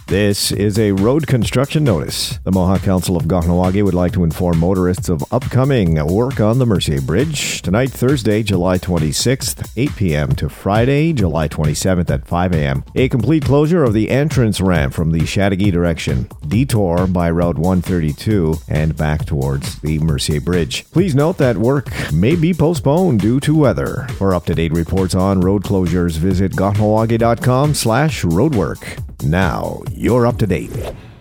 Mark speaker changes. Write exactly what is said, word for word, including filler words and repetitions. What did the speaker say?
Speaker 1: This is a road construction notice. The Mohawk Council of Kahnawake would like to inform motorists of upcoming work on the Mercier Bridge. Tonight, Thursday, July twenty-sixth, eight p.m. to Friday, July twenty-seventh at five a.m. A complete closure of the entrance ramp from the Chateauguay direction, detour by Route one thirty-two, and back towards the Mercier Bridge. Please note that work may be postponed due to weather. For up-to-date reports on road closures, visit kahnawake dot com slash roadwork. Now, you're up to date.